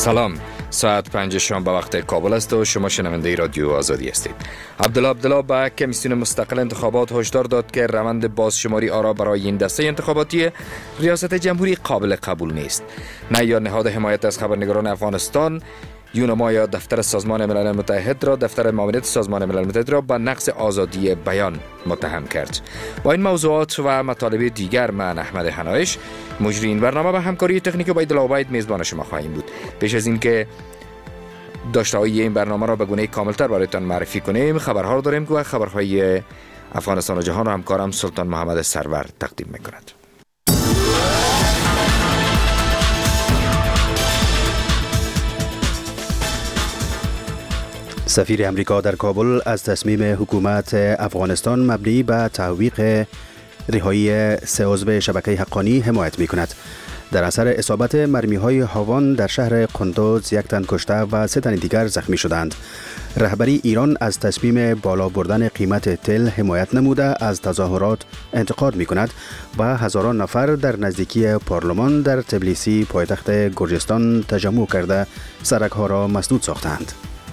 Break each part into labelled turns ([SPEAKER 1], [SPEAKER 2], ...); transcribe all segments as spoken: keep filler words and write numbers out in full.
[SPEAKER 1] سلام، ساعت پنج شام به وقت کابل است و شما شنونده رادیو آزادی هستید. عبدالله عبدالله به کمیسیون مستقل انتخابات هشدار داد که روند بازشماری آرا برای این دسته انتخاباتی ریاست جمهوری قابل قبول نیست. نه یا نهاد حمایت از خبرنگاران افغانستان یونما یا دفتر سازمان ملل متحد را دفتر معاونت سازمان ملل متحد را به نقض آزادی بیان متهم کرد. با این موضوعات و مطالب دیگر من احمد حنایش مجری این برنامه به همکاری تکنیک عبیدالله عبید میزبان شما خواهیم بود. پیش از این که داشته‌های این برنامه را به گونه کاملتر برایتان معرفی کنیم، خبرها را داریم که خبرهای افغانستان و جهان را همکارم سلطان محمد سرور تقدیم می‌کند.
[SPEAKER 2] سفیر امریکا در کابل از تصمیم حکومت افغانستان مبنی بر تعویق رهایی سه عضو شبکه حقانی حمایت می کند. در اثر اصابت مرمی‌های هاوان در شهر قندوز یک تن کشته و سه تن دیگر زخمی شدند. رهبری ایران از تصمیم بالا بردن قیمت تل حمایت نموده از تظاهرات انتقاد می کند و هزاران نفر در نزدیکی پارلمان در تبلیسی پایتخت گرجستان تجمع کرده سرک‌ها را مسدود ساختند.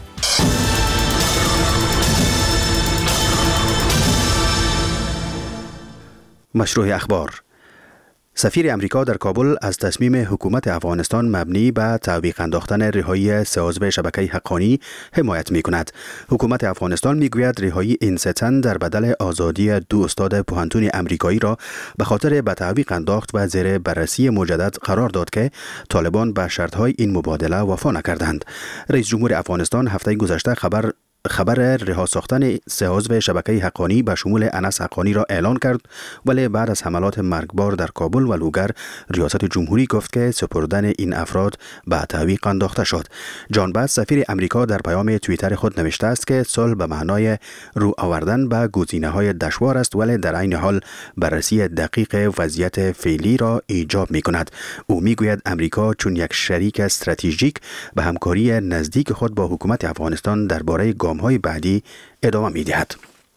[SPEAKER 2] مشروع اخبار. سفیر امریکا در کابل از تصمیم حکومت افغانستان مبنی بر تعویق انداختن رهایی سه عضو شبکه حقانی حمایت می کند. حکومت افغانستان می گوید رهایی این سه تن در بدل آزادی دو استاد پوهنتون امریکایی را به خاطر به تعویق انداخت و زیر بررسی مجدد قرار داد که طالبان به شرطهای این مبادله وفا نکردند. رئیس جمهور افغانستان هفته گذشته خبر خبر رها ساختن سه عضو شبکه حقانی به شمول انس حقانی را اعلان کرد، ولی بعد از حملات مرگبار در کابل و لوگر ریاست جمهوری گفت که سپردن این افراد به تعویق انداخته شد. جان بس سفیر امریکا در پیام توییتر خود نوشته است که صلح به معنای رو آوردن به گزینه‌های دشوار است، ولی در عین حال بررسی دقیق وضعیت فعلی را ایجاب می‌کند. او می‌گوید امریکا چون یک شریک استراتژیک به همکاری نزدیک خود با حکومت افغانستان درباره های بعدی ادامه می دهد.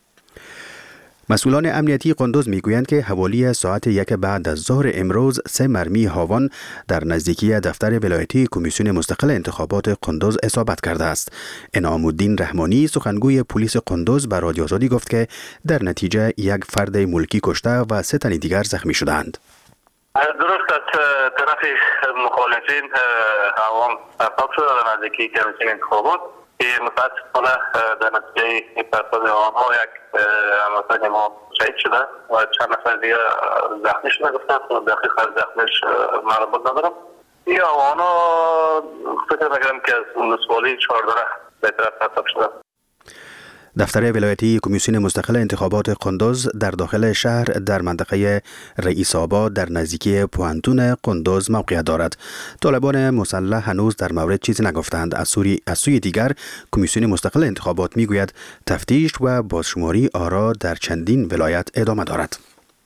[SPEAKER 2] مسئولان امنیتی قندوز می گویند که حوالی ساعت یک بعد از ظهر امروز سه مرمی هاوان در نزدیکی دفتر ولایتی کمیسیون مستقل انتخابات قندوز اصابت کرده است. انعام الدین رحمانی سخنگوی پلیس قندوز به رادیو آزادی گفت که در نتیجه یک فرد ملکی کشته و سه تن دیگر زخمی شدند.
[SPEAKER 3] درست از طرف مخالفین هاوان اصاب شده در نزدیکی کمیسیون انتخابات که متاسفانه در نتیجه تصادف آنها یک هموطن ما شهید شده و چند نفر دیگه زخمی شده. گفتن دقیق از زخمش معلومات ندارم. این آنها فکر نکردم که از ولسوالی چهارده به طرف تصادف شده.
[SPEAKER 2] دفتر ولایتی کمیسیون مستقل انتخابات قندوز در داخل شهر در منطقه رئیس آباد در نزدیکی پوهنتون قندوز موقعیت دارد. طالبان مسلح هنوز در مورد چیزی نگفتند. از سوی از سوی دیگر کمیسیون مستقل انتخابات میگوید تفتیش و بازشماری آرا در چندین ولایت ادامه دارد.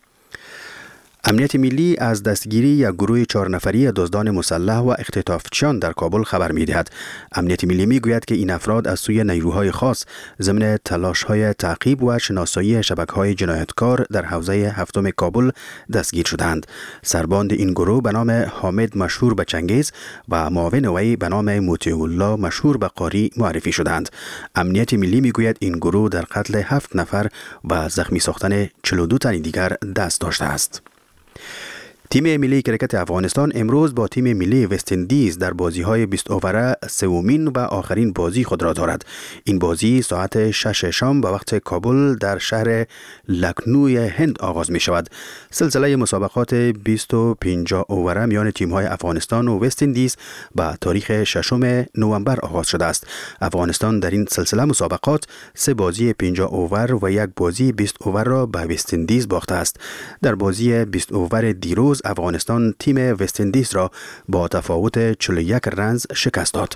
[SPEAKER 2] امنیت ملی از دستگیری یک گروه چهار نفری دزدان مسلح و اختطافچیان در کابل خبر می‌دهد. امنیت ملی می‌گوید که این افراد از سوی نیروهای خاص ضمن تلاش‌های تعقیب و شناسایی شبکه‌های جنایتکار در حوزه هفتم کابل دستگیر شدند. سرباند این گروه به نام حامد مشهور به چنگیز و معاون وی به نام مطیع الله مشهور به قاری معرفی شدند. امنیت ملی می‌گوید این گروه در قتل هفت نفر و زخمی ساختن چهل و دو تن دیگر دست داشته است. تیم ملی کرکت افغانستان امروز با تیم ملی وست اندیز در بازی‌های بیست اووره سومین و آخرین بازی خود را دارد. این بازی ساعت شش شام به وقت کابل در شهر لکنوی هند آغاز می شود. سلسله مسابقات بیست و پنج اووره میان تیم‌های افغانستان و وست اندیز با تاریخ ششم نوامبر آغاز شده است. افغانستان در این سلسله مسابقات سه بازی پنج اوور و یک بازی بیست اوور را به وست اندیز باخته است. در بازی بیست اوور دیروز افغانستان تیم وست اندیز را با تفاوت چهل و یک رنز شکست داد.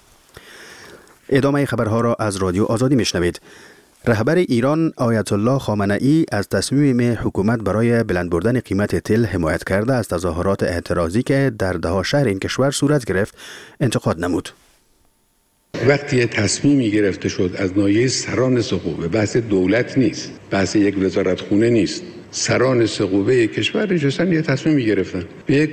[SPEAKER 2] ادامه خبرها را از رادیو آزادی میشنوید. رهبر ایران آیت الله خامنه‌ای از تصمیم حکومت برای بلند بردن قیمت تل حمایت کرده از تظاهرات اعتراضی که در ده شهر این کشور صورت گرفت انتقاد نمود.
[SPEAKER 4] وقتی تصمیمی گرفته شد از ناحیه سران سقوبه، بحث دولت نیست، بحث یک وزارت خونه نیست، سران سقوبه کشور نشستن یه تصمیمی گرفتن، به یک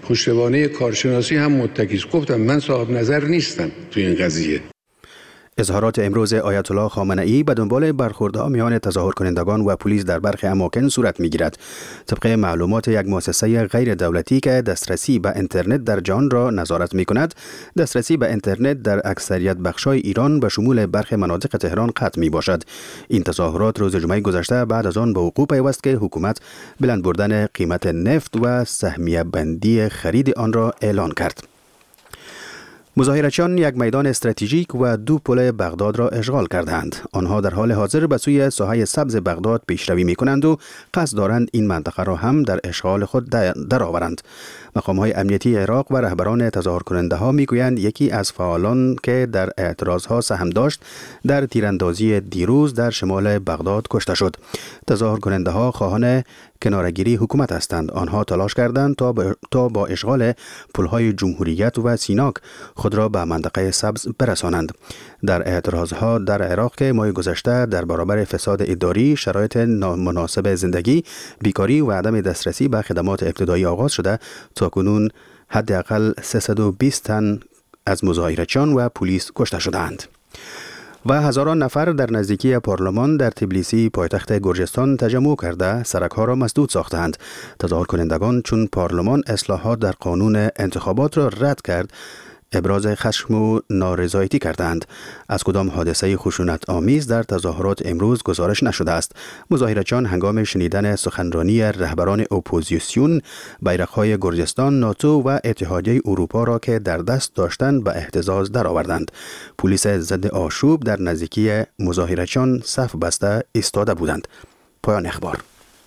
[SPEAKER 4] پشتوانه کارشناسی هم متکی است. گفتم من صاحب نظر نیستم تو این قضیه.
[SPEAKER 2] اظهارات امروز آیت الله خامنه‌ای به دنبال برخوردها میان تظاهر کنندگان و پلیس در برخی اماکن صورت میگیرد. طبق معلومات یک مؤسسه غیر دولتی که دسترسی به اینترنت در جهان را نظارت میکند، دسترسی به اینترنت در اکثریت بخش‌های ایران به شمول برخی مناطق تهران قطع می باشد. این تظاهرات روز جمعه گذشته بعد از آن به وقوع پیوست که حکومت بلند بردن قیمت نفت و سهمیه بندی خرید آن را اعلان کرد. مظاهرچیان یک میدان استراتژیک و دو پل بغداد را اشغال کردند. آنها در حال حاضر به سوی ساحه سبز بغداد پیشروی می‌کنند و قصد دارند این منطقه را هم در اشغال خود درآورند. مقام‌های امنیتی عراق و رهبران تظاهر کننده ها میگویند یکی از فعالان که در اعتراضها سهم داشت در تیراندازی دیروز در شمال بغداد کشته شد. تظاهر کننده ها خواهان کنارگیری حکومت هستند. آنها تلاش کردند تا با, تا با اشغال پل‌های جمهوریت و سیناک خود را به منطقه سبز برسانند. در اعتراضها در عراق که ماه گذشته در برابر فساد اداری، شرایط نامناسب زندگی، بیکاری و عدم دسترسی به خدمات ابتدایی آغاز شده، تاکنون حداقل سیصد و بیست تن از مظاهرچیان و پلیس کشته شدند. و هزاران نفر در نزدیکی پارلمان در تبلیسی پایتخت گرجستان تجمع کرده سرک‌ها را مسدود ساختند. تظاهر کنندگان چون پارلمان اصلاحات در قانون انتخابات را رد کرد ابراز خشم و نارضایتی کردند. از کدام حادثه خشونت آمیز در تظاهرات امروز گزارش نشده است. مظاهرچیان هنگام شنیدن سخنرانی رهبران اپوزیسیون بیرق‌های گرجستان، ناتو و اتحادیه اروپا را که در دست داشتند به اهتزاز درآوردند. پلیس ضد آشوب در نزدیکی مظاهرچیان صف بسته ایستاده بودند. پایان اخبار.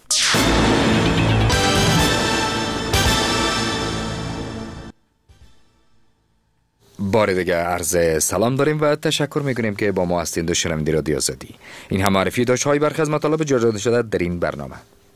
[SPEAKER 1] بار دیگه عرض سلام داریم و تشکر میکنیم که با ما هستید و شنونده رادیو آزادی. این هم معرفی داشت های برخی از مطالب جا داده شده در این برنامه.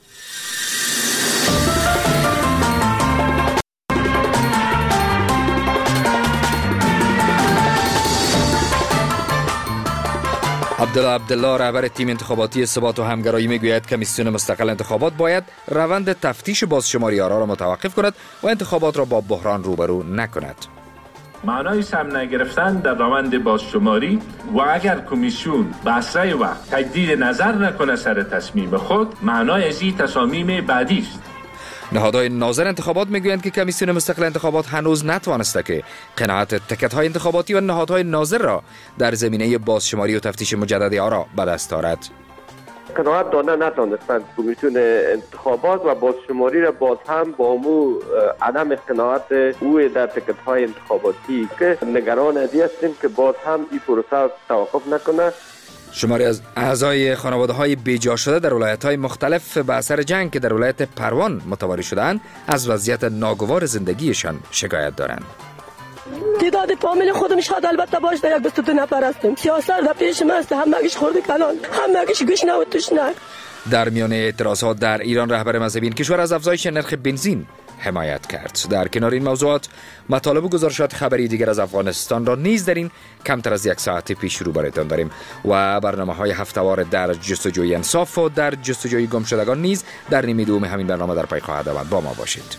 [SPEAKER 1] عبدالله عبدالله رهبر تیم انتخاباتی ثبات و همگرایی میگوید کمیسیون مستقل انتخابات باید روند تفتیش بازشماری آرا را متوقف کند و انتخابات را با بحران روبرو نکند.
[SPEAKER 5] معنای سهم نگرفتن در روند بازشماری و اگر کمیسیون به اسرع وقت تجدید نظر نکنه سر تصمیم خود، معنای از این تصامیم بعدی است.
[SPEAKER 1] نهادهای ناظر انتخابات میگویند که کمیسیون مستقل انتخابات هنوز نتوانسته که قناعت تکت‌های انتخاباتی و نهادهای ناظر را در زمینه بازشماری و تفتیش مجدد آرا به دست آورد.
[SPEAKER 6] قناعت داده نتوانستند کمیسیون انتخابات و بازشماری را باز هم با امو عدم قناعت او در تکت‌های انتخاباتی که نگران ازی هستیم که باز هم این پروسه توقف نکنه.
[SPEAKER 1] شماری از اعضای خانواده‌های بیجا شده در ولایت‌های مختلف به اثر جنگ که در ولایت پروان متواری شدند از وضعیت ناگوار زندگیشان شکایت دارند.
[SPEAKER 7] تعداد فامیل خودم شاید البته باش در یک بیست و دو نفر هستیم. سیاست در پیش من است، همگیش خورده کلان، همگیش گوش نه و توش نه.
[SPEAKER 1] در میان اعتراضات در ایران رهبر مذهبی این کشور از افزایش نرخ بنزین حمایت کرد. در کنار این موضوعات مطالب و گزارشات خبری دیگر از افغانستان را نیز در این کمتر از یک ساعت پیش رو برایتان داریم و برنامه‌های هفته‌وار در جستجوی انصاف و در جستجوی گمشدگان نیز در نیمه دوم همین برنامه در پی خواهد آمد. با ما باشید.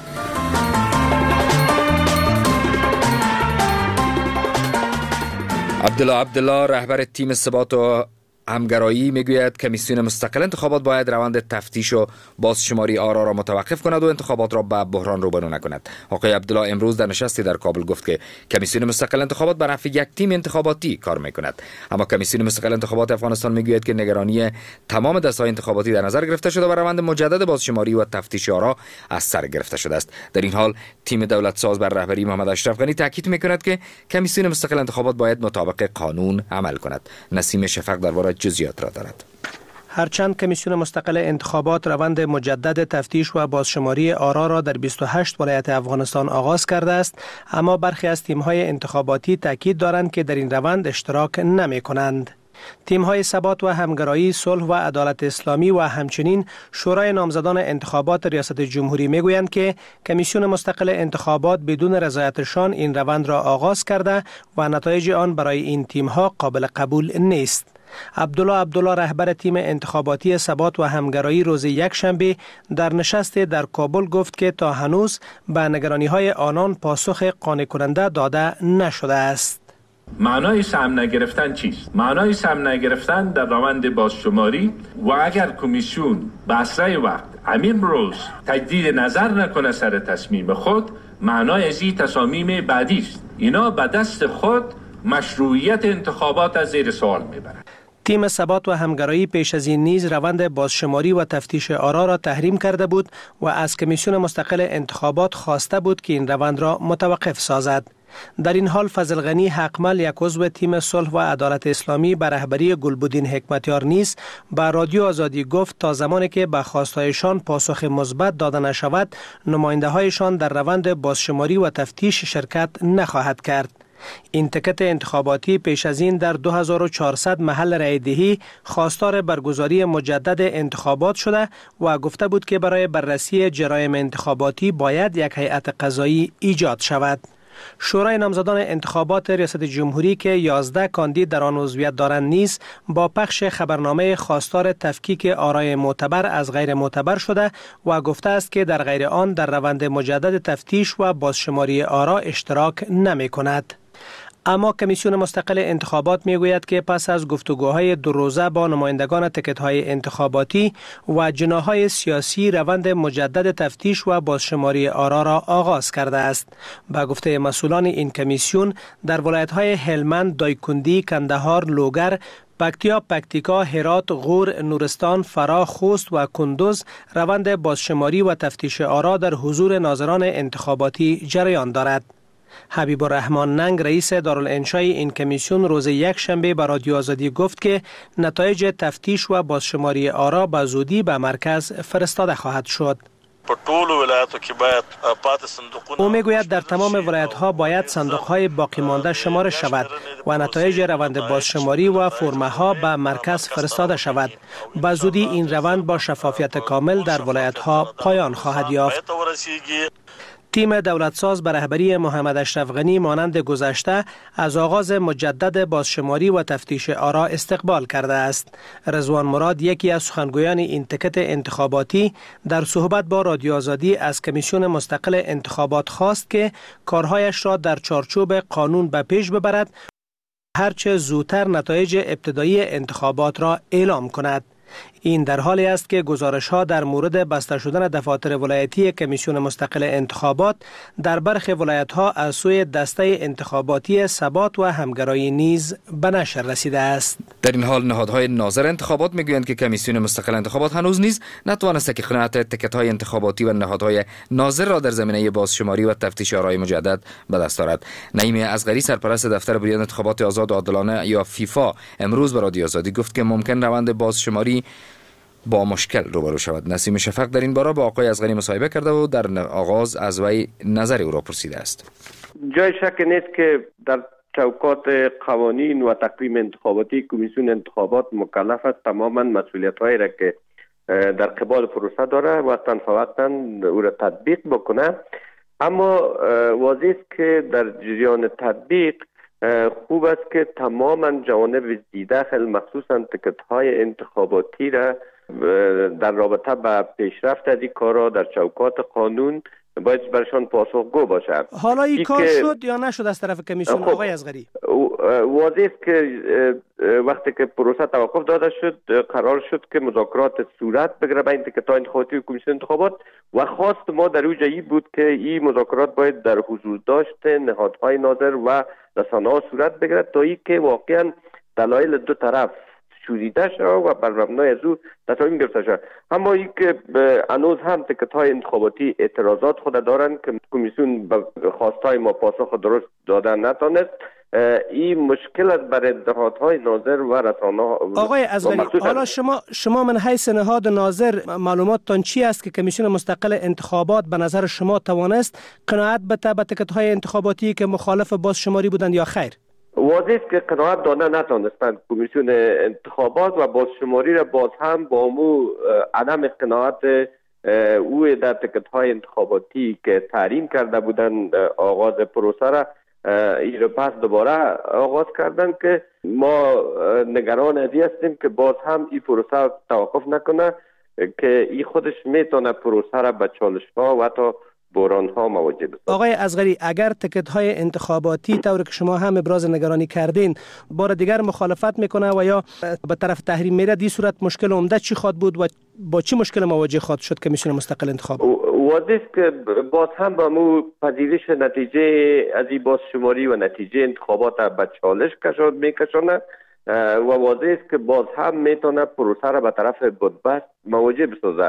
[SPEAKER 1] عبدالله عبدالله رهبر تیم ثبات و همگرایی میگوید کمیسیون مستقل انتخابات باید روند تفتیش و بازشماری آرا را متوقف کند و انتخابات را به بحران روبرو نکند. آقای عبدالله امروز در نشستی در کابل گفت که کمیسیون مستقل انتخابات بر نفع یک تیم انتخاباتی کار میکند. اما کمیسیون مستقل انتخابات افغانستان میگوید که نگرانی تمام دسته‌های انتخاباتی در نظر گرفته شده و روند مجدد بازشماری و تفتیش آرا از سر گرفته شده است. در این حال تیم دولت ساز بر رهبری محمد اشرف غنی تاکید میکند که کمیسیون مستقل انتخابات باید مطابق قانون عمل کند. نسیم شفق درباره جزئیات را دارد.
[SPEAKER 8] هرچند کمیسیون مستقل انتخابات روند مجدد تفتیش و بازشماری آرا را در بیست و هشت ولایت افغانستان آغاز کرده است، اما برخی از تیم‌های انتخاباتی تاکید دارند که در این روند اشتراک نمی کنند. تیم‌های ثبات و همگرایی، صلح و عدالت اسلامی و همچنین شورای نامزدان انتخابات ریاست جمهوری میگویند که کمیسیون مستقل انتخابات بدون رضایتشان این روند را آغاز کرده و نتایج آن برای این تیم‌ها قابل قبول نیست. عبدالله عبدالله رهبر تیم انتخاباتی ثبات و همگرایی روز یک شنبه در نشست در کابل گفت که تا هنوز به نگرانی‌های آنان پاسخ قانع کننده داده نشده است.
[SPEAKER 5] معنای سهم نگرفتن چیست؟ معنای سهم نگرفتن در روند بازشماری و اگر کمیسیون به اسرع وقت همین روز تجدید نظر نکنه سر تصمیم خود، معنای از این تصامیم بعدی است. اینا به دست خود مشروعیت انتخابات از زیر سوال میبرند.
[SPEAKER 8] تیم ثبات و همگرایی پیش از این نیز روند بازشماری و تفتیش آرا را تحریم کرده بود و از کمیسیون مستقل انتخابات خواسته بود که این روند را متوقف سازد. در این حال فضل غنی حقمل، یک عضو تیم صلح و عدالت اسلامی به رهبری گلبدین حکمتیار نیز به رادیو آزادی گفت تا زمانی که به خواستهایشان پاسخ مثبت داده نشود، نماینده هایشان در روند بازشماری و تفتیش شرکت نخواهد کرد. این تکت انتخاباتی پیش از این در دو هزار و چهارصد محل رای دهی خواستار برگزاری مجدد انتخابات شده و گفته بود که برای بررسی جرایم انتخاباتی باید یک هیئت قضایی ایجاد شود. شورای نامزدان انتخابات ریاست جمهوری که یازده کاندید در آن عضویت دارند نیز با پخش خبرنامه خواستار تفکیک آرای معتبر از غیر معتبر شده و گفته است که در غیر آن در روند مجدد تفتیش و بازشماری آرا اشتراک نمی کند. اما کمیسیون مستقل انتخابات می گوید که پس از گفتگوهای دو روزه با نمایندگان تکت‌های انتخاباتی و جناح‌های سیاسی روند مجدد تفتیش و بازشماری آرا را آغاز کرده است. با گفته مسئولان این کمیسیون در ولایت‌های هلمند، دایکندی، کندهار، لوگر، پکتیا، پکتیکا، هرات، غور، نورستان، فرا، خوست و کندوز روند بازشماری و تفتیش آرا در حضور ناظران انتخاباتی جریان دارد. حبیب الرحمن ننگ رئیس دارالانشای این کمیسیون روز یک شنبه به رادیو آزادی گفت که نتایج تفتیش و بازشماری آرا به زودی به مرکز فرستاده خواهد شد. او میگوید در تمام ولایت ها باید صندوق های باقی مانده شماره شود و نتایج روند بازشماری و فرمه ها به مرکز فرستاده شود. به زودی این روند با شفافیت کامل در ولایت ها پایان خواهد یافت. تیم دولتساز به رهبری محمد اشرف غنی مانند گذشته از آغاز مجدد بازشماری و تفتیش آرا استقبال کرده است. رضوان مراد، یکی از سخنگویان این تکت انتخاباتی، در صحبت با رادیو آزادی از کمیسیون مستقل انتخابات خواست که کارهایش را در چارچوب قانون به پیش ببرد، هرچه زودتر نتایج ابتدایی انتخابات را اعلام کند. این در حالی است که گزارش‌ها در مورد بسته شدن دفاتر ولایتی کمیسیون مستقل انتخابات در برخی ولایت‌ها از سوی دسته انتخاباتی ثبات و همگرایی نیز به نشر رسیده است.
[SPEAKER 1] در این حال نهادهای ناظر انتخابات میگویند که کمیسیون مستقل انتخابات هنوز نیز نتوانسته که قناعت تکت‌های انتخاباتی و نهادهای ناظر را در زمینه بازشماری و تفتیش آرای مجدد به دست آورد. نعیم اصغری، سرپرست دفتر بریان انتخابات آزاد و عادلانه یا فیفا، امروز به رادیو آزادی گفت که ممکن روند بازشماری با مشکل روبرو شود. نسیم شفق در این باره با آقای اصغری مصاحبه کرده و در آغاز از وی نظر او را پرسیده است.
[SPEAKER 6] جای شک نیست که در چوکات قوانین و تقویم انتخاباتی کمیسیون انتخابات مکلف است تماما مسئولیت‌هایی را که در قبال پروسه داره و تنفوتاً او را تطبیق بکنه. اما واضح است که در جریان تطبیق خوب است که تماما جوانب زیداخل مخصوصا تکت‌های انتخاباتی را در رابطه با پیشرفت از این کارا در چوکات قانون باید برشان پاسخگو باشد.
[SPEAKER 8] حالا این کار شد یا نشد از طرف کمیسیون آقای اصغری؟
[SPEAKER 6] واضح است که وقتی که پروسه توقف داده شد قرار شد که مذاکرات صورت بگیره بین تکت‌های انتخاباتی و کمیسیون انتخابات و خواست ما در اوج این بود که این مذاکرات باید در حضور داشت نهادهای ناظر و رسانه‌ها صورت بگیره تا اینکه واقعا دلایل دو طرف شوریده شد و بر مبنای از او تصمیم گرفته شد. اما این که هنوز هم تکت‌های انتخاباتی اعتراضات خود دارند که کمیسیون به خواستهای ما پاسخ درست دادن نتونست، این مشکل است برای نهادهای ناظر و رسانه‌ها.
[SPEAKER 8] آقای اصغری، حالا شما شما من حیث نهاد ناظر معلوماتتان چی است که کمیسیون مستقل انتخابات به نظر شما توانست قناعت بده به تکت‌های انتخاباتی که مخالف بازشماری بودند یا خیر؟
[SPEAKER 6] واضح است که قناعت داده نتوانستند کمیسیون انتخابات و بازشماری را باز هم با مو عدم قناعت او در تکت‌های انتخاباتی که تحریم کرده بودند آغاز پروسه را این رو پس دوباره آغاز کردن که ما نگران ازی هستیم که باز هم این پروسه توقف نکنه که این خودش میتونه پروسه را به چالش ها و حتی بحران ها مواجه بسازه.
[SPEAKER 8] آقای اصغری، اگر تکت های انتخاباتی طور که شما هم ابراز نگرانی کردین بار دیگر مخالفت میکنه و یا به طرف تحریم میره، دی صورت مشکل عمده چی خواهد بود و با چی مشکل مواجه خواهد شد کمیسیون مستقل انتخابات؟
[SPEAKER 6] واضح است که باز هم با مو پذیرش نتیجه از این باز شماری و نتیجه انتخابات به چالش کشاد میکشانه و واضح است که باز هم میتونه پروسه را به طرف بدبست مواجه بسازه.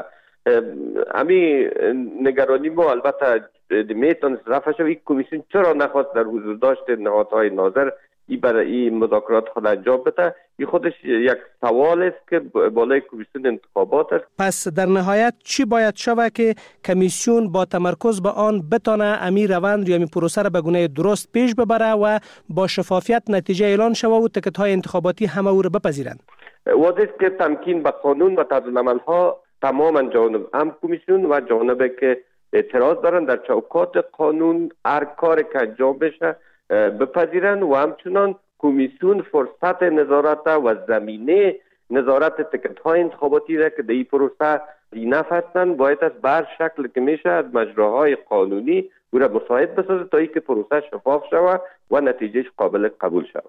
[SPEAKER 6] امی نگرانی ما البته میتونه رفع شد. این کمیسیون چرا نخواست در حضور داشت نهادهای ناظر ای برای این مذاکرات خود انجام بده؟ این خودش یک سوال است که بالای کمیسیون انتخابات است.
[SPEAKER 8] پس در نهایت چی باید شود که کمیسیون با تمرکز به آن بتانه امی روند یا امی پروسه را به گونه درست پیش ببره و با شفافیت نتیجه اعلان شود و تکت های انتخاباتی همه او را بپذیرند؟
[SPEAKER 6] واضح است که تمکین به قانون و طرز عمل ها تماما جانب هم کمیسیون و جانبی که اعتراض دارن در چوکات قانون هر کار که انجام بشه بپذیرن و همچنان کمیسیون فرصت نظارت و زمینه نظارت تکت های انتخاباتی را که در این پروسه دینف هستند باید از بر شکل که میشه از مجراهای قانونی او را مساعد بسازه تا اینکه پروسه شفاف شود و نتیجهش قابل قبول شود.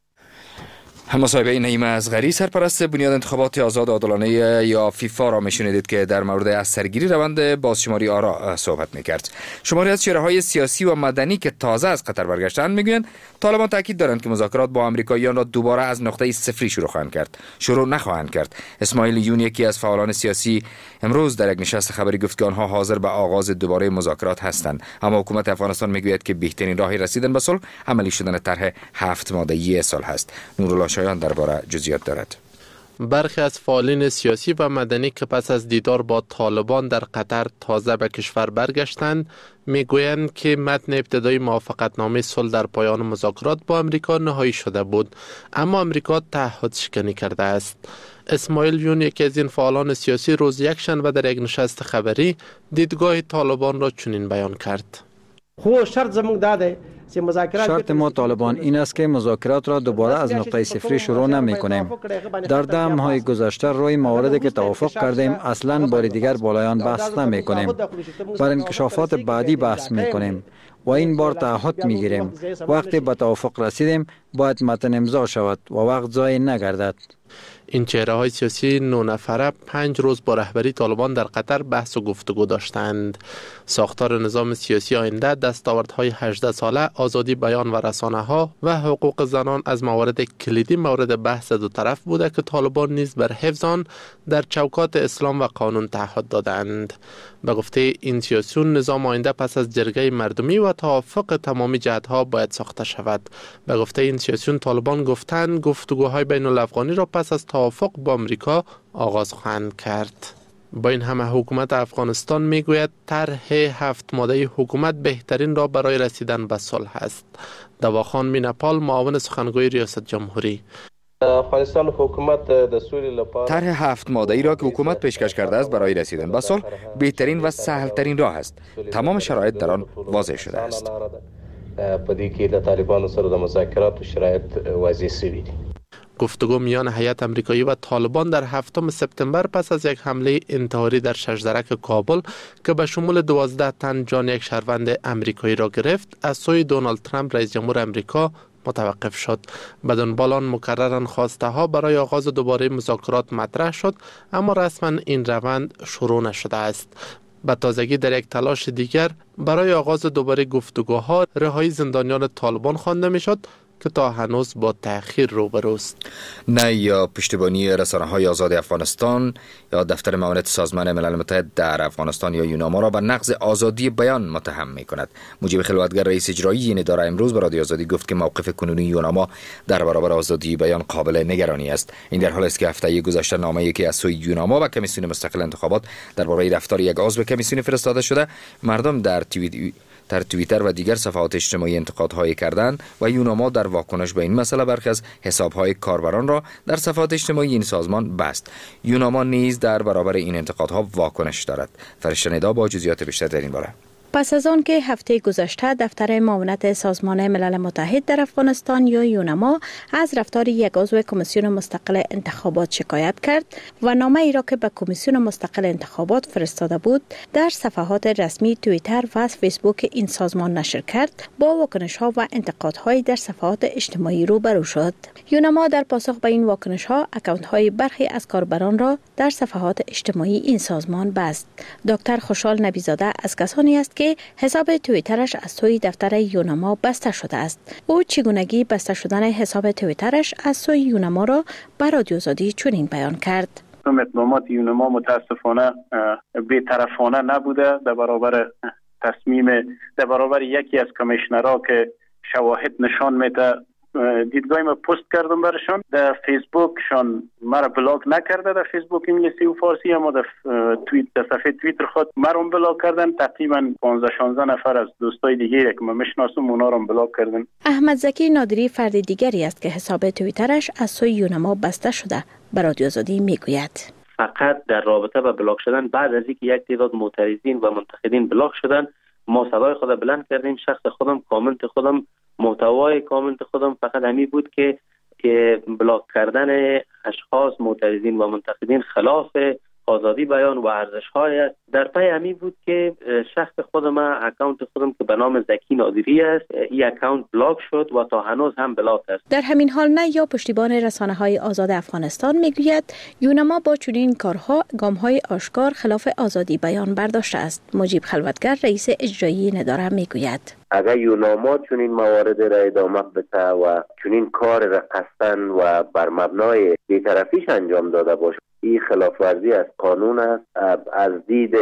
[SPEAKER 1] مصاحبه نعیم اصغری، سرپرست بنیاد انتخابات آزاد عادلانه یا فیفا را میشنیدید که در مورد از سرگیری روند بازشماری آرا صحبت میکرد. شماری از چهره‌های سیاسی و مدنی که تازه از قطر برگشتند میگویند طالبان تاکید دارند که مذاکرات با آمریکاییان را دوباره از نقطه صفری شروع خواهند کرد. شروع نخواهند کرد. اسماعیل یون، یکی از فعالان سیاسی، امروز در یک نشست خبری گفت که آنها حاضر به آغاز دوباره مذاکرات هستند، اما حکومت افغانستان میگوید که بهترین راه رسیدن به صلح عملی شدن طرح هفت ماده‌ای صلح است. نورالله شایان درباره جزئیات دارد.
[SPEAKER 9] برخی از فعالین سیاسی و مدنی که پس از دیدار با طالبان در قطر تازه به کشور برگشتند میگویند که متن ابتدایی موافقتنامه صلح در پایان مذاکرات با امریکا نهایی شده بود، اما امریکا تعهد شکنی کرده است. اسماعیل یون، یکی از این فعالان سیاسی، روز یکشنبه در یک نشست خبری دیدگاه طالبان را چنین بیان کرد.
[SPEAKER 10] خو شرط زمون داده
[SPEAKER 11] شرط ما طالبان این است که مذاکرات را دوباره از نقطه صفری شروع نمی کنیم. در ده ماه گذشته روی مواردی که توافق کردیم اصلا بار دیگر بالایان بحث نمی کنیم. بر انکشافات بعدی بحث می کنیم و این بار تعهد می گیریم وقتی به توافق رسیدیم باید متن امضا شود و وقت ضایع نگردد.
[SPEAKER 9] این چهره های سیاسی نه نفره پنج روز با رهبری طالبان در قطر بحث و گفتگو داشتند. ساختار نظام سیاسی آینده، دستاوردهای هجده ساله، آزادی بیان و رسانه ها و حقوق زنان از موارد کلیدی مورد بحث دو طرف بوده که طالبان نیز بر حفظ آن در چوکات اسلام و قانون تعهد دادند. به گفته این سیاسیون نظام آینده پس از جرگه مردمی و توافق تمامی جهت‌ها باید ساخته شود. به گفته این سیاسیون طالبان گفتند گفتگوهای بین الافغانی را پس از توافق با امریکا آغاز خواهند کرد. با این همه حکومت افغانستان میگوید طرح هفت ماده حکومت بهترین را برای رسیدن به صلح است. دواخان مینپال، معاون سخنگوی ریاست جمهوری:
[SPEAKER 12] افغانستان حکومت دستوری لپاره
[SPEAKER 1] طرح هفت ماده ای را که حکومت پیشکش کرده است برای رسیدن به صلح بهترین و سهل ترین راه است. تمام شرایط در آن واضح شده است.
[SPEAKER 12] پدې کې د طالبانو سره د مذاکراتو شرایط واضح شوي دي.
[SPEAKER 9] گفتگو میان هیئت امریکایی و طالبان در هفتم سپتامبر پس از یک حمله انتحاری در ششدرک کابل که به شمول دوازده تن جان یک شهروند امریکایی را گرفت از سوی دونالد ترامپ رئیس جمهور امریکا متوقف شد. به دنبال آن مکرراً خواسته ها برای آغاز دوباره مذاکرات مطرح شد، اما رسما این روند شروع نشده است. به تازگی در یک تلاش دیگر برای آغاز دوباره گفتگوها رهایی زندانیان طالبان خوانده میشد که تا هنوز با تأخیر روبروست.
[SPEAKER 1] نه یا پشتیبانی رسانه‌های آزاد افغانستان یا دفتر معاونت سازمان ملل متحد در افغانستان یا یوناما را به نقض آزادی بیان متهم می‌کند. مجیب خلوتگر، رئیس اجرایی این اداره، امروز به رادیو آزادی گفت که موقف کنونی یوناما در برابر آزادی بیان قابل نگرانی است. این در حالی است که هفته گذشته نامه‌ای که از سوی یوناما و کمیسیون مستقل انتخابات درباره رفتار یک عضو کمیسیون فرستاده شده، مردم در توییت در توییتر و دیگر صفحات اجتماعی انتقادهایی کردند و یوناما در واکنش به این مسئله برخی از حساب‌های کاربران را در صفحات اجتماعی این سازمان بست. یوناما نیز در برابر این انتقادها واکنش دارد. فرشته ندا با جزئیات بیشتر در این باره.
[SPEAKER 13] پس از آن که هفته گذشته دفتر معاونت سازمان ملل متحد در افغانستان یا یونما از رفتار یک عضو کمیسیون مستقل انتخابات شکایت کرد و نامه ای را که به کمیسیون مستقل انتخابات فرستاده بود در صفحات رسمی توییتر و فیسبوک این سازمان نشر کرد، با واکنش ها و انتقاد های در صفحات اجتماعی روبرو شد. یونما در پاسخ به این واکنش ها اکانت های برخی از کاربران را در صفحات اجتماعی این سازمان بست. دکتر خوشحال نبیزاده از کسانی است که حساب توییترش از سوی دفتر یونما بسته شده است. او چگونگی بسته شدن حساب توییترش از سوی یونما را به رادیو آزادی چنین بیان کرد:
[SPEAKER 14] اقدامات یونما متاسفانه بی‌طرفانه نبوده در برابر تصمیم در برابر یکی از کمیشنرها که شواهد نشان میده. دیدگاه ما پست کردم برشان در فیسبوکشان، مرا بلاک نکرده در فیسبوک انگلیسی و فارسی، اما در توییت در صفحه توییتر خود مرا بلاک کردن. تقریبا پانزده شانزده نفر از دوستای دیگه که من میشناسم اونا را بلاک کردن.
[SPEAKER 13] احمد زکی نادری فرد دیگری است که حساب توییترش از سوی یونما بسته شده. به رادیو آزادی میگوید:
[SPEAKER 15] فقط در رابطه با بلاک شدن بعد از اینکه یک تعداد معترضین و منتقدین بلاک شدن، ما صدای خود بلند کردیم. شخص خودم، کامنت خودم، محتوای کامنت خودم فقط همین بود که که بلاک کردن اشخاص معترضین و منتقدین خلاف آزادی بیان و ارزش‌های است. در پی همین بود که شخص خودم، اکانت خودم که به نام زکی نادری است، این اکانت بلاک شد و تا هنوز هم بلاک است.
[SPEAKER 13] در همین حال نه یا پشتیبان رسانه‌های آزاد افغانستان میگوید یونما با چنین کارها گام‌های آشکار خلاف آزادی بیان برداشته است. مجیب خلوتگر رئیس اجرایی نداره میگوید:
[SPEAKER 16] اگر یونما چنین موارد را ادامه بده و چنین کار را قصداً و بر مبنای بی‌طرفیش انجام داده باشه، این خلاف ورزی از قانون است. از دید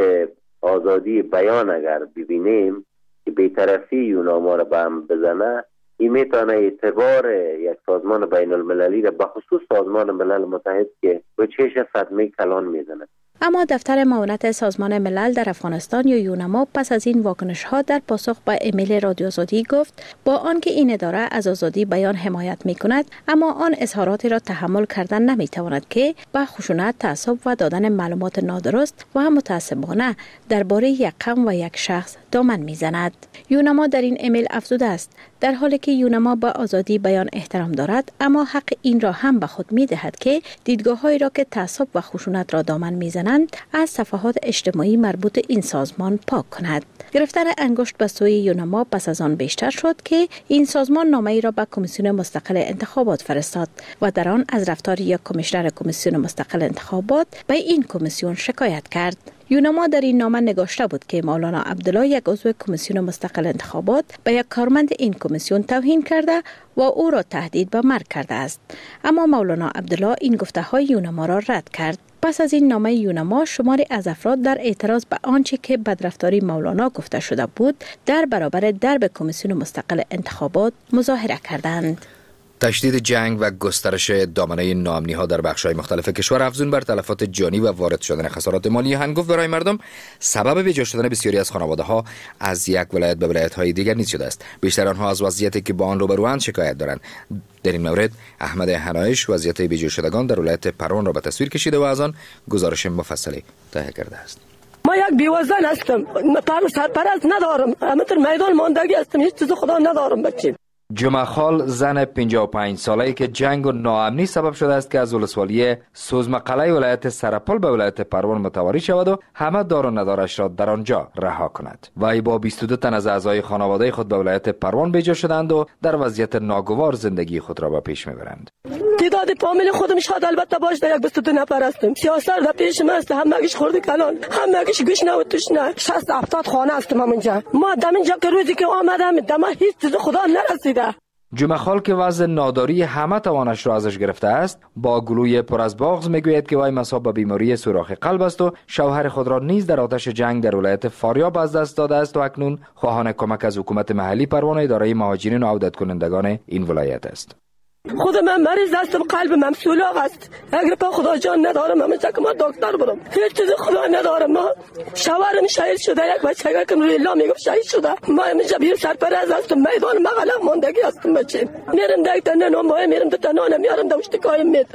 [SPEAKER 16] آزادی بیان اگر ببینیم که بی‌طرفی یونما را به هم بزنه، این میتونه اعتبار یک سازمان بین المللی را به خصوص سازمان ملل متحد که به چش صدمه کلان میزنه.
[SPEAKER 13] اما دفتر معاونت سازمان ملل در افغانستان یا یونما پس از این واکنش ها در پاسخ به ایمیل رادیو آزادی گفت با آنکه این اداره از آزادی بیان حمایت می کند، اما آن اظهاراتی را تحمل کردن نمی تواند که به خشونت، تعصب و دادن معلومات نادرست و متعصبانه درباره یک قوم و یک شخص دامن می زند. یونما در این ایمیل افزوده است در حالی که یونما به آزادی بیان احترام دارد، اما حق این را هم به خود می دهد که دیدگاه‌هایی را که تعصب و خشونت را دامن می زنند از صفحات اجتماعی مربوط این سازمان پاک کند. گرفتن انگشت به سوی یونما پس از آن بیشتر شد که این سازمان نامه ای را به کمیسیون مستقل انتخابات فرستاد و در آن از رفتار یک کمیشنر کمیسیون مستقل انتخابات به این کمیسیون شکایت کرد. یونما در این نامه نگاشته بود که مولانا عبدالله، یک عضو کمیسیون مستقل انتخابات، به یک کارمند این کمیسیون توهین کرده و او را تهدید به مرگ کرده است. اما مولانا عبدالله این گفته های یونما را رد کرد. پس از این نامه یونما شماری از افراد در اعتراض به آنچه که بدرفتاری مولانا گفته شده بود در برابر درب کمیسیون مستقل انتخابات مظاهره کردند.
[SPEAKER 1] تشدید جنگ و گسترش دامنه ناامنی‌ها در بخش‌های مختلف کشور افزون بر تلفات جانی و وارد شدن خسارات مالی هنگفت برای مردم سبب بیجا شدن بسیاری از خانواده‌ها از یک ولایت به ولایت‌های دیگر نیز شده است. بیشتر آنها از وضعیتی که با آن روبروند شکایت دارند. در این مورد احمد حنایش وضعیت بیجا شدگان در ولایت پروان را به تصویر کشیده و از آن گزارش مفصلی تهیه کرده است.
[SPEAKER 7] ما یک بیوزن هستم، پر سرپرست ندارم، همینطور میدان ماندگی هستم، هیچ چیز خدا ندارم بچیم.
[SPEAKER 1] جمعه خال زن پنجاه و پنج ساله‌ای که جنگ و ناامنی سبب شده است که از ولسوالی سوزمقله ولایت سرپل به ولایت پروان متواری شود و همه دار و ندارش را در آنجا رها کند. وی با بیست و دو تن از اعضای خانواده خود به ولایت پروان بیجا شدند و در وضعیت ناگوار زندگی خود را به پیش میبرند.
[SPEAKER 7] تعداد فامیل خودم شاید البته باش در یک بیست و دو نفر هستم. سیاست در پیش من است، همگیش خورده کلان، همگیش گوش نه و توش نه. شصت هفتاد خانه هستم همونجا. ما دمینجا که روزی که آمدم دم هیچ چیز خدا نرسیده.
[SPEAKER 1] جمعه خال که وضع ناداری همه توانش را ازش گرفته است، با گلوی پر از بغض میگوید که وی مصاب به بیماری سوراخ قلب است و شوهر خود را نیز در آتش جنگ در ولایت فاریاب از دست داده است و اکنون خواهان کمک از حکومت محلی پروان اداره مهاجرین و عودت کنندگان این ولایت است.
[SPEAKER 7] خود من مریض هستم، قلب من سولاق است. اگر پا خدا جان ندارم همیشه که ما دکتر برم، هیچ چیز خدا ندارم. ما شوهرم شهید شده، یک بچه که روی الله میگفت شهید شده. ما همیشه بیر سرپرست هستم، میدان مغلق ماندگی هستم بچه. میرم دیگه تنه نامه میرم تو تنانه میارم دوشتکایم میتم.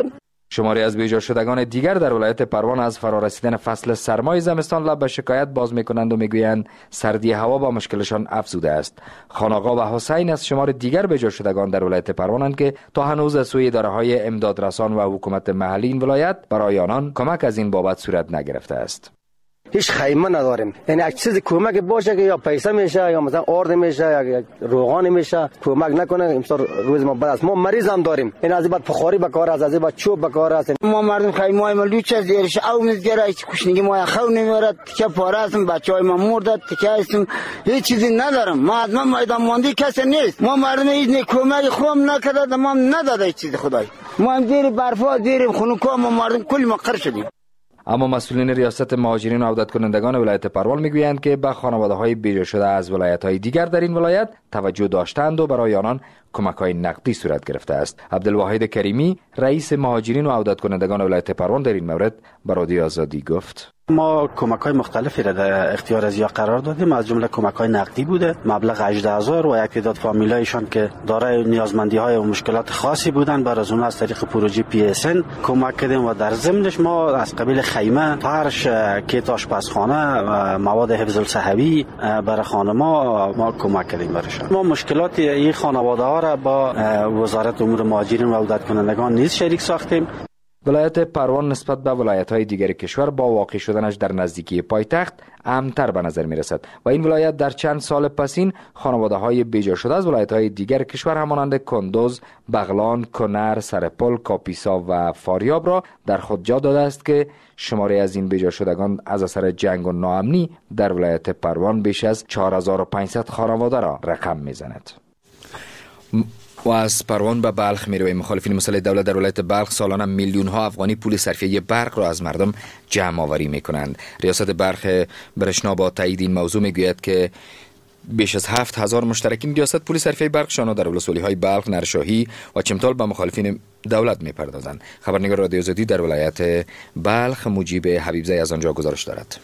[SPEAKER 1] شماری از بیجا شدگان دیگر در ولایت پروان از فرارسیدن فصل سرمای زمستان لب به شکایت باز میکنند و میگویند سردی هوا با مشکلشان افزوده است. خانآقا و حسین از شمار دیگر بیجا شدگان در ولایت پروانند که تا هنوز از سوی اداره‌های امدادرسان و حکومت محلی این ولایت برای آنان کمک از این بابت صورت نگرفته است.
[SPEAKER 10] هیچ خیمه نداریم، یعنی یک چیز کمک باشه که یا پیسه میشه یا مثلا آرد میشه یا روغان میشه کمک نکنه. امسال روز ما بعد است، ما مریض هم داریم، این از بعد بخاری بکار است، از بعد چوب بکار است.
[SPEAKER 17] ما مردم خیمه های ملو چه زیرش او میگیره، هیچ کشنگی ما خو نمیارد، که پاره هستم، بچهای ما مرده، تکه هستم، هیچ چیزی ندارم. ما از ما میدان ماندی کسی نیست، ما مردم هیچ کمک خوام نکرده، ما نداده هیچ چیز خدای. ما هم زیر برفا زیر خنکا ما مردم کل مقر شدیم.
[SPEAKER 1] اما مسئولین ریاست مهاجرین و عودت کنندگان ولایت پروان میگویند که به خانواده‌های بیجا شده از ولایت‌های دیگر در این ولایت توجه داشتند و برای آنان کمک‌های نقدی صورت گرفته است. عبدالواحد کریمی رئیس مهاجرین و عودت کنندگان ولایت پروان در این مورد به رادیو آزادی گفت:
[SPEAKER 2] ما کمک‌های مختلفی را در اختیار از یا قرار دادیم، از جمله کمک‌های نقدی بوده مبلغ هجده هزار و یک تعداد فامیلایشان که دارای نیازمندی‌های و مشکلات خاصی بودند بر از اون از طریق پروژه پی اس ان کمک کردیم و در ضمنش ما از قبیل خیمه، فرش، کیت آشپزخانه و مواد حفظ الصحوی برای خانم‌ها ما کمک کردیم برایشان. ما مشکلات این خانواده‌ها را با وزارت امور مهاجرین و عودت کنندگان نیز شریک ساختیم.
[SPEAKER 1] ولایت پروان نسبت به ولایت‌های دیگر کشور با واقع شدنش در نزدیکی پایتخت امن‌تر به نظر می‌رسد و این ولایت در چند سال پسین خانواده‌های بیجا شده از ولایت‌های دیگر کشور همانند کندوز، بغلان، کنر، سرپل، کاپیسا و فاریاب را در خود جا داده است که شماری از این بیجا شدگان از اثر جنگ و ناامنی در ولایت پروان بیش از چهار هزار و پانصد خانواده را رقم می‌زند. و از پروان به بلخ میرویم. مخالفین مسلح دولت در ولایت بلخ سالانه میلیون ها افغانی پول صرفیه برق را از مردم جمع آوری میکنند. ریاست برق برشنا با تایید این موضوع میگوید که بیش از هفت هزار مشترکین ریاست پول صرفیه برقشان در ولسوالی های بلخ، نرشاهی و چمتال به مخالفین دولت میپردازند. خبرنگار رادیو آزادی در ولایت بلخ مجیب حبیبزی از آنجا گزارش دارد.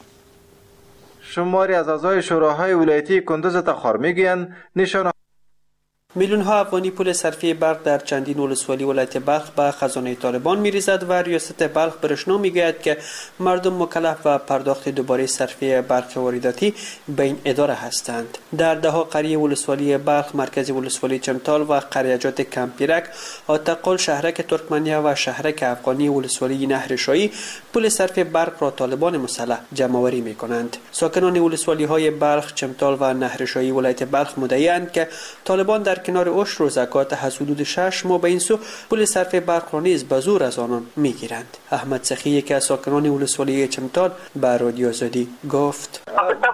[SPEAKER 18] شماری از اعضای شوراهای ولایتی کندوز تخار میگویند نشانه
[SPEAKER 8] میلیون ها افغانی پول صرفی برق در چندین ولسوالی ولایت بلخ به خزانه طالبان میریزد و ریاست بلخ برشنا میگوید که مردم مکلف و پرداخت دوباره صرفی برق وارداتی به این اداره هستند. در ده ها قریه ولسوالی بلخ، مرکز ولسوالی چمتال و قریجات کمپیرک، آتقل، شهرک ترکمنیه و شهرک افغانی ولسوالی نهرشایی پول صرفی برق را طالبان مسلح جمع آوری میکنند. ساکنان ولسوالی های بلخ، چمتال و نهرشایی ولایت بلخ مدعی‌اند که طالبان در کنار عشر و زکات از حدود شش ماه به این سو پول صرف برق را نیز به زور از آنان میگیرند. احمد سخی یکی از ساکنان ولسوالی چمتال به رادیو آزادی گفت: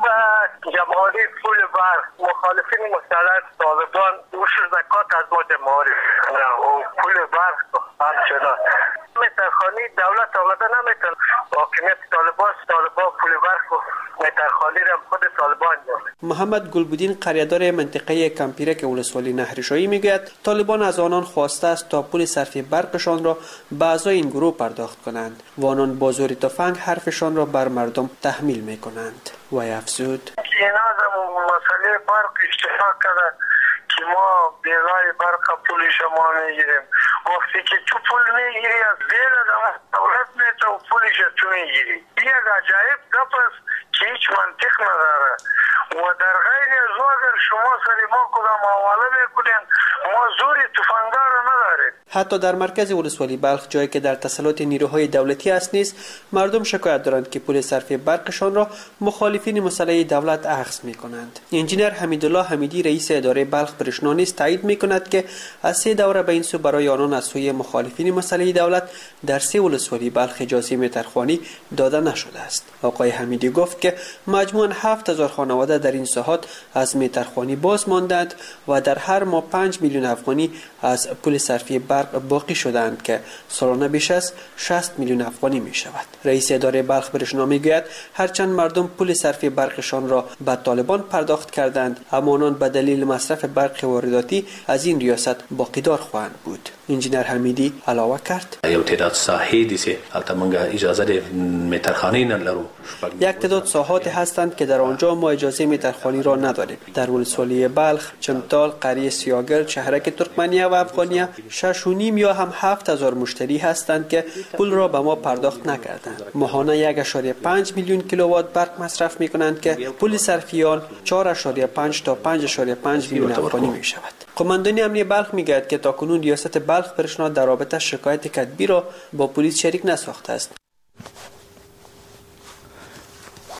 [SPEAKER 3] جمع‌آوری پول برق مخالفین مسلح طالبان عشر زکات از ما جمع‌آوری و پول برق همچنان مترخانی دولت آمده نمیتون حاکمیت طالبان طالبان پول برق مترخانی را خود طالبان داره.
[SPEAKER 8] محمد گلبودین قریه‌دار منطقه کمپیرک ولسوالی نهرشایی میگوید طالبان از آنان خواسته است تا پول صرفی برقشان را به اعضای این گروه پرداخت کنند و آنان با زور تفنگ حرفشان را بر مردم تحمیل میکنند. و افزود:
[SPEAKER 3] اینا در مسئله برق اشتراک کرده که ما بیلای برق پول شما میگیریم. وقتی که تو پول میگیری از بیل دولت میتو پولش تو میگیری. یک عجایب گپ است که هیچ منطق نداره و در غیر از اگر شما سری ما کدام حواله میکنین ما زوری تفنگدار نداریم.
[SPEAKER 8] حتی در مرکز ولسوالی بلخ، جایی که در تسلط نیروهای دولتی است نیز مردم شکایت دارند که پول صرفی برقشان را مخالفین مسلح دولت اخذ میکنند. انجینر حمیدالله حمیدی رئیس اداره بلخ برشنا نیز تایید میکند که از سه دوره به این سو برای آنان از سوی مخالفین مسلح دولت در سه ولسوالی بلخ اجازه مترخوانی داده نشده است. آقای حمیدی گفت که مجموعاً هفت هزار خانواده در این ساحات از مترخوانی باز ماندند و در هر ماه پنج میلیون افغانی از پول صرفی برق باقی شدند که سالانه بیش از شصت میلیون افغانی می شود. رئیس اداره بلخ برشنا میگوید هرچند مردم پول صرفی برقشان را به طالبان پرداخت کردند اما آنان به دلیل مصرف برق وارداتی از این ریاست باقیدار خواهند بود. انجینر حمیدی علاوه کرد:
[SPEAKER 19] یو تعداد ساحې دي چې هلته موږ اجازه مترخوانی نه لرو.
[SPEAKER 8] یک تعداد ساحات هستند که در آنجا ما اجازه مترخوانی را نداریم. در ولسوالی بلخ، چمتال، قریه سیاگر، شهرک ترکمنیه و افغانیه،
[SPEAKER 20] شش و نیم یا هم هفت هزار مشتری هستند که پول را به ما پرداخت نکردند. ماهانه یک اشاریه پنج میلیون کیلووات برق مصرف می کنند که پول صرفی آن چهار اشاریه پنج تا پنج اشاریه پنج میلیون افغانی می شود. قماندانی امنیه بلخ میگوید که تاکنون ریاست بلخ برشنا در رابطه شکایت کتبی را با پلیس شریک نساخته است.